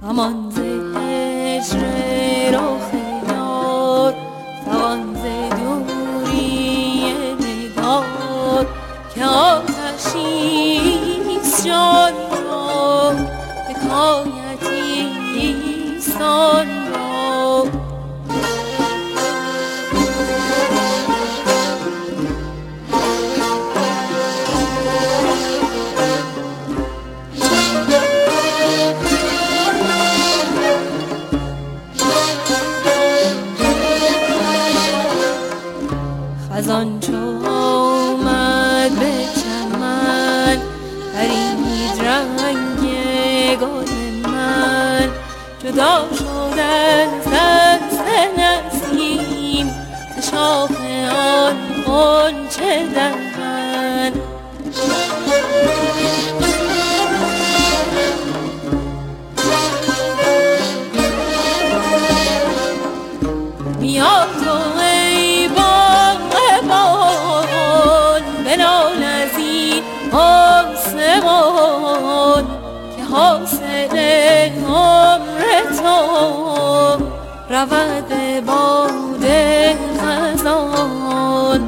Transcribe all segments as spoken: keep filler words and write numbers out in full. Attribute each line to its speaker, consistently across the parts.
Speaker 1: همان ز هجر رخ یار، فغان ز دوری نگار، که آتشیست جان را حکایتیست آن را. خزان چو آمد به چمن، پرید رنگ گل من، جدا شد از دست نسیم ز شاخ آن غنچه دهن. بیا تو ای باغبان، بنال از این آسمان، که حاصل عمر تو رود به باد خزان.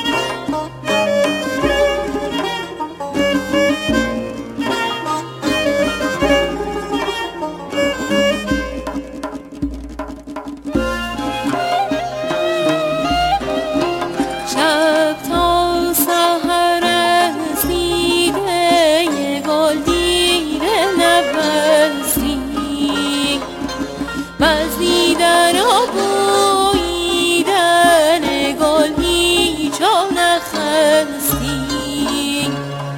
Speaker 1: بزیدن و بوییدن گل هیچ نخستی.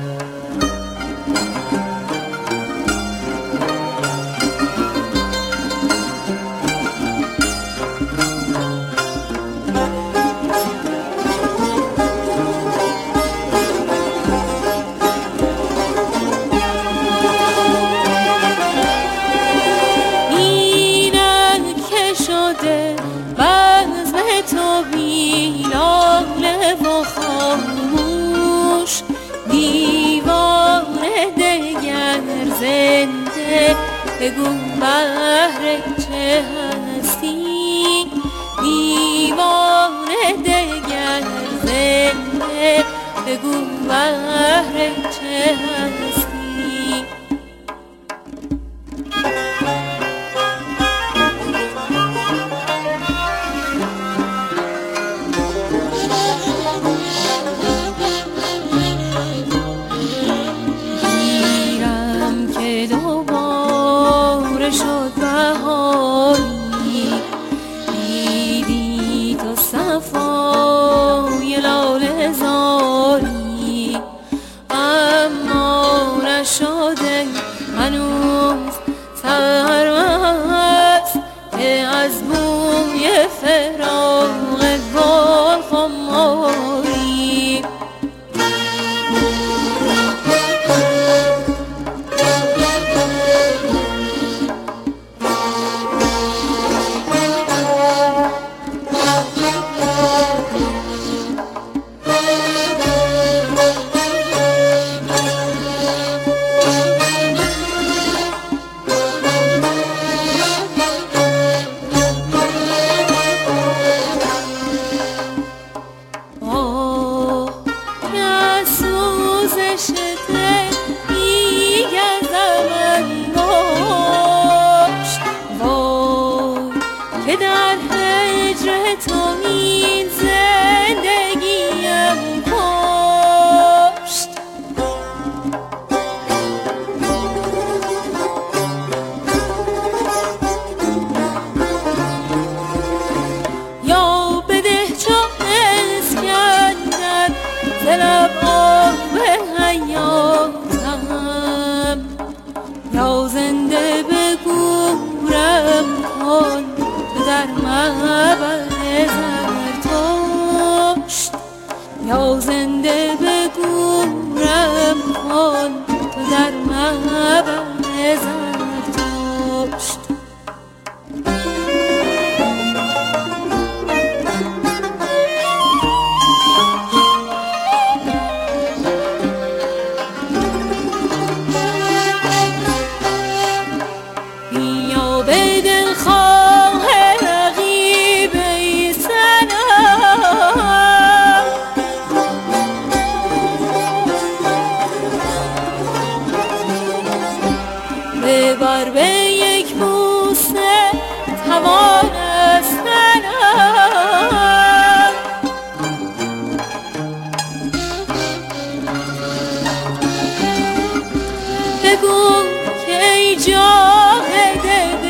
Speaker 1: بزم تو ویرانه و خاموش، دیوانه دگر زنده، بگو بهر چه هستی. دیوانه دگر زنده، بگو بهر چه هستی. شد بهاری، دیدی تو صفای لاله زاری، اما نشده هنوز سرمست، که از بوی فراق گل خماری. که در هجر تو این زندگیم کشت. یا بده چون اسکندر ز لب آب حیاتم، یا زنده به گورم کن در معبد زرتشت. یا زنده به گورم کن تو در معبد زرتشت. ببر به یک بوسه توانستنم. بگو که ای جاهد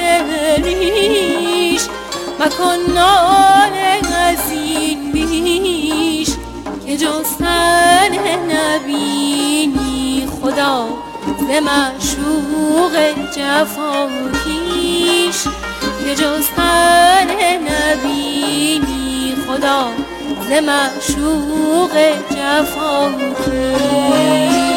Speaker 1: دلریش مکن ناله از این بیش که جز تن نبینی خدا ز معشوق جفاکیش، که جز تن نبینی خدا ز معشوق جفاکیش.